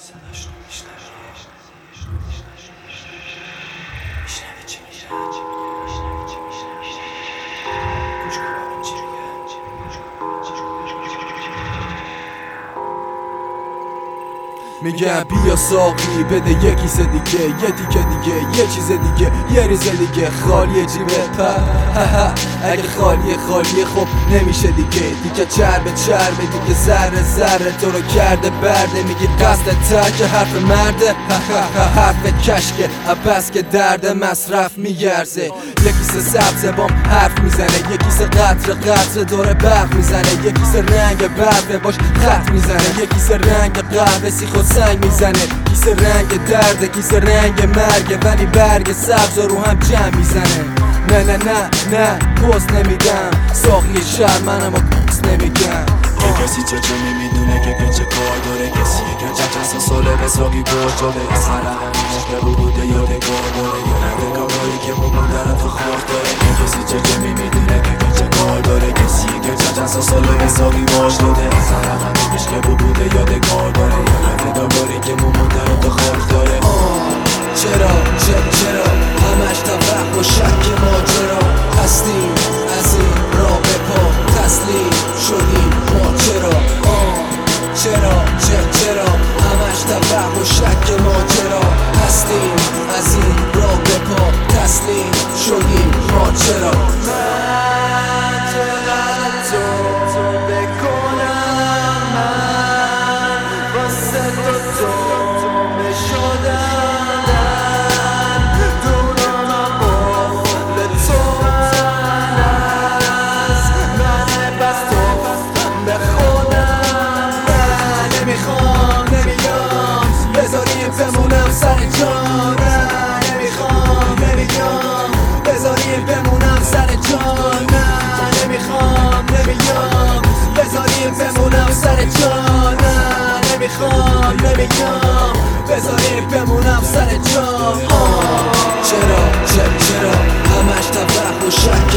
میگم بیا ساقی بده یه کیسه دیگه، یه دیگه دیگه، یه چیز دیگه، یه ریزه دیگه. خالیه جیبت پر اگه خالیه خب نمیشه دیگه چربه دیگه ذره ذره تو رو کرده برده. میگی قصد ترک حرف مرده حرف کشکه بس که درد مصرف میگرزه. یه کیسه سبزه بام حرف میزنه، یه کیسه قطره دور برق میزنه، یه کیسه رنگ برفه باش خط میزنه، یه کیسه رنگ قهوه سیخ و سنگ میزنه، کیسه رنگ درده کیسه رنگ مرگه، ولی برگ سبز رو هم جمع میزنه. نه پوست نمیدم ساقی شهر منم و پوست نمیگم. یه کسی چه میدونه که چه کار داره، کسیه که چند ساله به ساقی گوش داده، از حلقه که بوده یادگار داره، یه نردگاهایی که مماندرم تو خاک داره. یه کسی چه میدونه که چه کار داره، کسیه که چند ساله به ساقی گوش داده، از حلقه که بوده یادگار داره، یه نردگاهایی که مماندرم تو خاک داره. چرا همش تفرق و شک ماجرا هستیم، از این راه به پا تسلیم شدیم ما. چرا همش تفرق و شک ماجرا هستیم، از این راه به پا تسلیم شدیم ما. چرا من چقدر تو بکنم، من واسه تو شدم بمونم سر جان. نمیخوام بذاریم بمونم سر جان. نمیخوام بذاریم بمونم سر جان. نمیخوام بذاریم بمونم سر جان. چرا همش تفرق و شک